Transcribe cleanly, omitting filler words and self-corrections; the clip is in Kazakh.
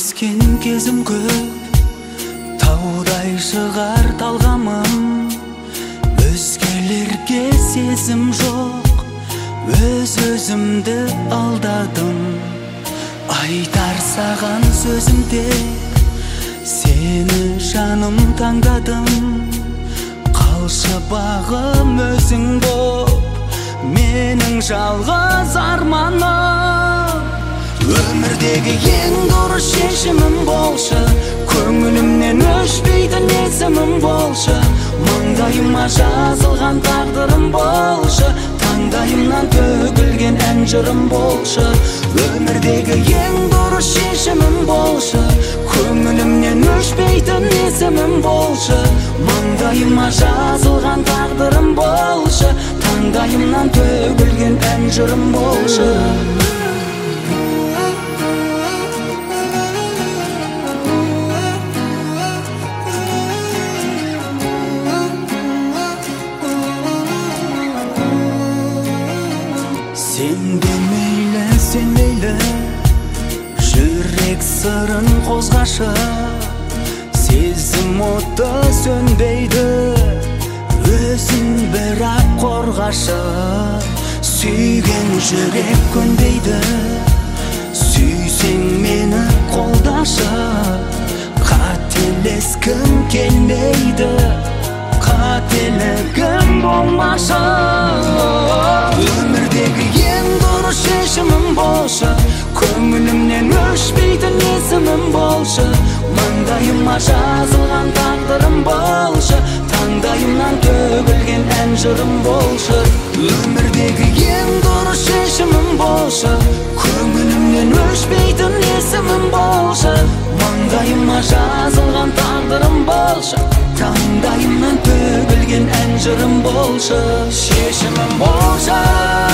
Қателескен кезім көп, таудай шығар талғамым. Өзгелерге сезім жоқ, өз-өзімді алдадым. Айтар саған сөзім тек, сені жаным таңдадым. Қалшы бағым өзің боп, менің жалғыз арманым. Өмірдегі ең дұрыс шешімім болшы, көңілімнен өшпейтін есімім болшы. Маңдайыма жазылған тағдырым болшы, таңдайымнан төгілген ән жырым болшы. Өмірдегі ең дұрыс шешімім болшы, көңілімнен өшпейтін есімім болшы. Маңдайыма жазылған тағдырым болшы, таңдайымнан төгілген ән жырым болшы. Сен мейлі, жүрек сырын қозғашы. Сезім оты сөнбейді, өзін бірақ қорғашы. Сүйген жүрек көнбейді, сүйсең мені қолдашы. Қателескім келмейді, қателігім болмашы. Өмірдегі ең дұрыс шешімім болшы, көңілімнен өшпейтін есімім болшы. Маңдайыма жазылған тағдырым болшы, таңдайымнан төгілген ән жырым болшы. Өмірдегі ең дұрыс шешімім болшы, көңілімнен өшпейтін есімім болшы. Маңдайыма жазылған тағдырым болшы, таңдайымнан төгілген ән жырым болшы. Шешімім болшы.